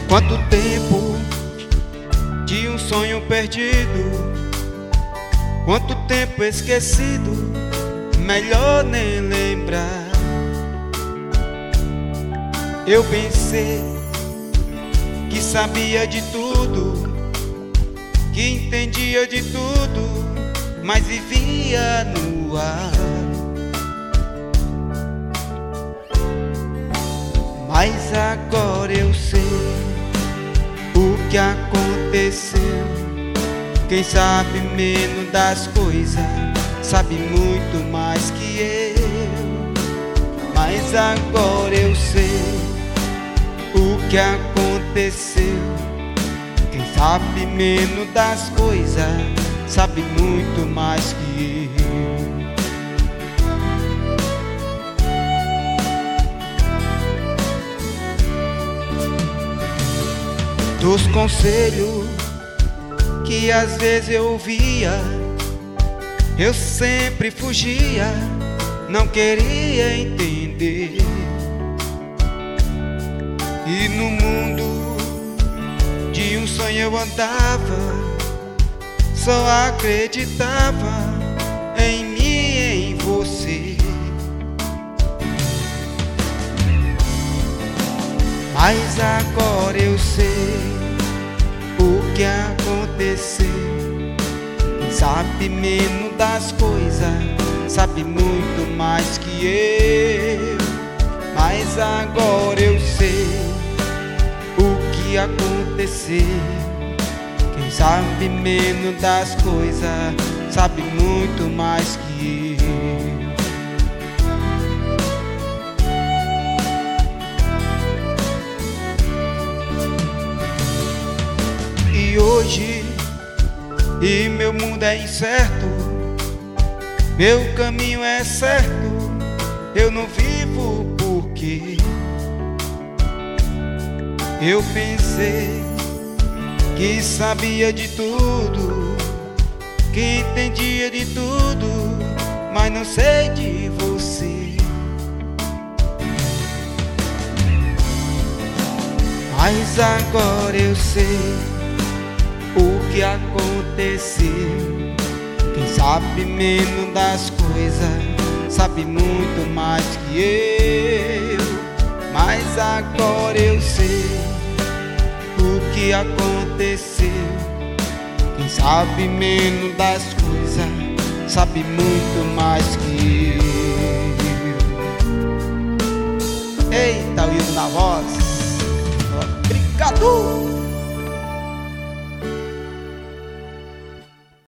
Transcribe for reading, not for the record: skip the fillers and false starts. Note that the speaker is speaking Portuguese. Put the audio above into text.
Quanto tempo de um sonho perdido, quanto tempo esquecido, melhor nem lembrar. Eu pensei que sabia de tudo, que entendia de tudo, mas vivia no ar. Mas agora eu sei o que aconteceu. Quem sabe menos das coisas sabe muito mais que eu. Mas agora eu sei o que aconteceu. Quem sabe menos das coisas sabe muito mais que eu. Dos conselhos que às vezes eu ouvia, eu sempre fugia, não queria entender. E no mundo de um sonho eu andava, só acreditava em mim e em você. Mas agora eu sei o que aconteceu. Quem sabe menos das coisas sabe muito mais que eu. Mas agora eu sei o que aconteceu. Quem sabe menos das coisas sabe muito mais que eu. E hoje, e meu mundo é incerto, meu caminho é certo, eu não vivo porque eu pensei que sabia de tudo, que entendia de tudo, mas não sei de você. Mas agora eu sei o que aconteceu. Quem sabe menos das coisas sabe muito mais que eu. Mas agora eu sei o que aconteceu. Quem sabe menos das coisas sabe muito mais que eu. Eita, o Hildo na voz. Obrigado!